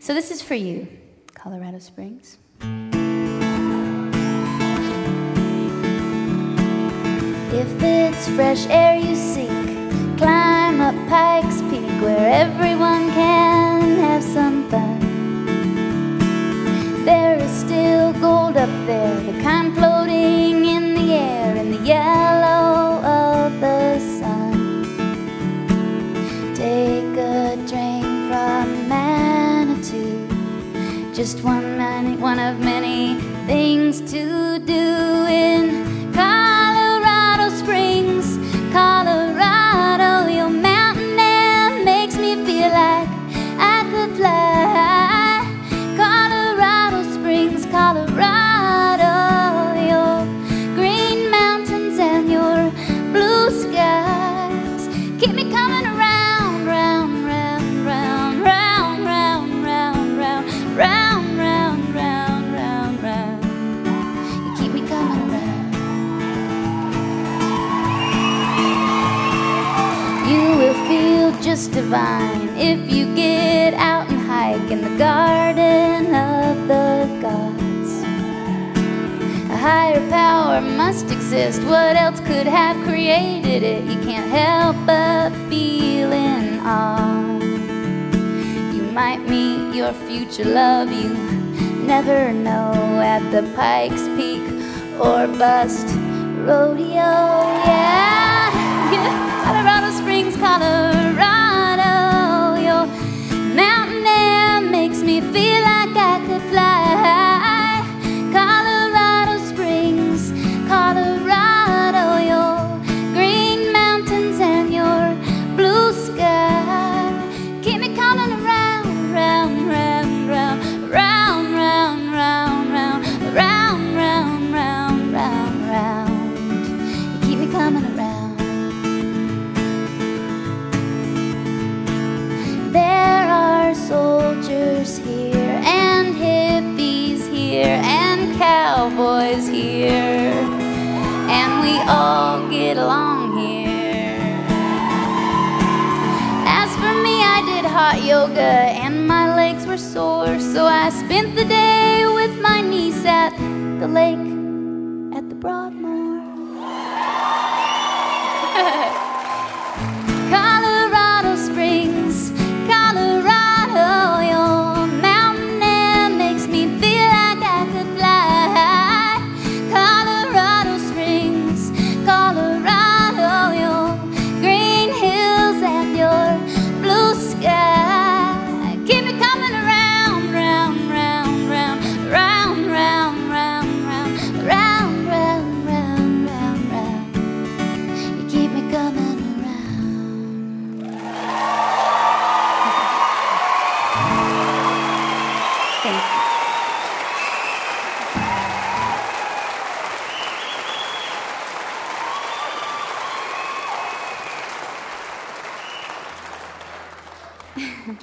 So this is for you, Colorado Springs. If it's fresh air you seek, climb up Pikes Peak, where everyone can have some fun. There is still gold up there, the kind floating in the air, in the yellow of the sun. Take a train from Manitou, just one of many things to do in Colorado Springs. Colorado, your mountain air makes me feel like I could fly. Colorado Springs, Colorado, your green mountains and your blue skies keep me coming around, round, round, round, round, round, round, round, round, round, round, round, round. You keep me coming around. You will feel just divine if you get out and hike in the garden of the gods. A higher power must exist. What else could have created it? You can't help but feel in awe. You might meet your future love, you never know, at the Pikes Peak or Bust Rodeo. Yeah, Colorado Springs, Colorado, your mountain air makes me feel like I could fly. Colorado Springs, Colorado, your green mountains and your blue sky keep me coming around, round, round, round, round, round, round, round, round, round, round, round, round. You keep me coming around. There are soldiers here, and hippies here, and cowboys here, and we all get along here. As for me, I did hot yoga, and my legs were sore, so I spent the day with my niece at the lake at the Broadmoor. Colorado Springs, Colorado, your mountain air makes me feel like I could fly. Colorado Springs, Colorado, your green hills and your blue sky keep me coming around, round, round, round, round, round, round, round, round, round, round, round, round. You keep me coming around. Thank you.